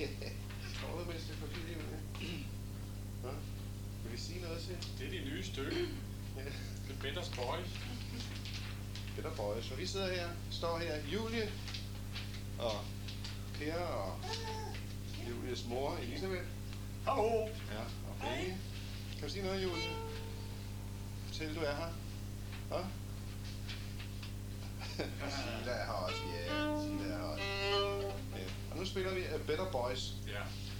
Står du, mens det er forbi, Julie? Hva? Vil vi sige noget til? Det er det nye stykke. Ja. The Better Boys. Better Boys. Så vi sidder her, står her, Julie og Per og Julies mor, Elisabeth. Hallo! Ja, og Benny. Kan du sige noget, Julie? Fortæl, du er her. Hva? Sila er her også, ja. Sila er her også. Ja. Og nu spiller vi Better Boys. Ja.